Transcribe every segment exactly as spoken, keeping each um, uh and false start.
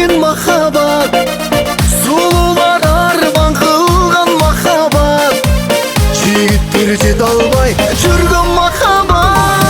кеткен махаббат, сұлулар арман қылған махаббат, жігіттер жете албай жүрген махаббат.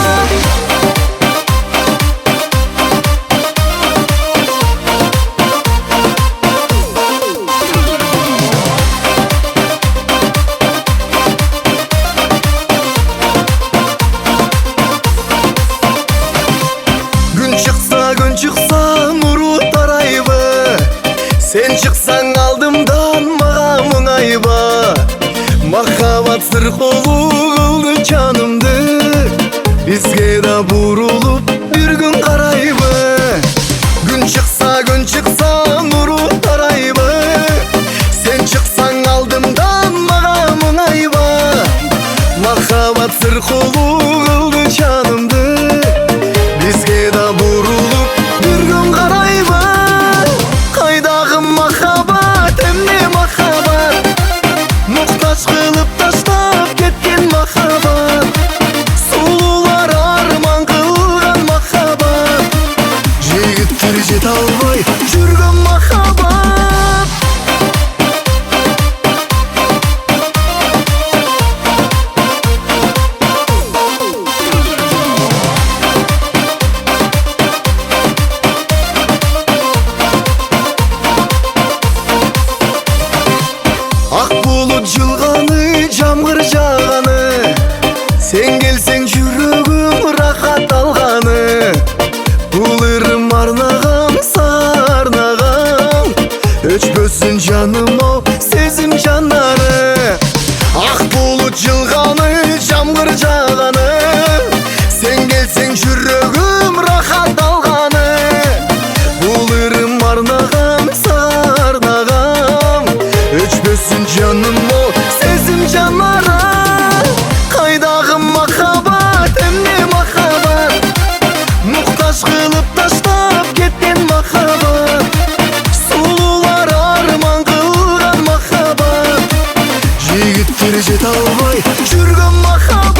Күн шықса нұры тарайбы, сен шықсаң алдымдан маға мұңайба. Махаббат сыр қолу қылды жанымды, бізге да бұрылып бір күн қарайбы. Күн шықса, күн шықса нұры тарайбы, сен шықсаң алдымдан маға мұңайба. Махаббат сыр қолу қылды жанымды, бізге да бұрылып бір күн қарайбы. Қайдағы махаббат, әмне махаббат, мұқтаж қылып таштап кеткен махаббат, сұлулар арман қылған махаббат, жігіттер жете албай жүрген махаббат. Ақ бұлт жылғаны, жамғыр жағаны, сен келсең жүрегім рахат алғаны. Бұл ырым арнағам, сарнағам, өшпөсін жаным ау сезім жанары. Ақ бұлт жылғаны, жамғыр жағаны, сен келсең жүрегім рахат алғаны. Бұл ырым арнағам, сарнағам, өшпөсін жаным о сезім жанары. Қайдағы махаббат, әмне махаббат, мұқтаж қылып таштап кеткен махаббат, сұлулар арман қылған махаббат, жігіттер жете албай жүрген махаббат.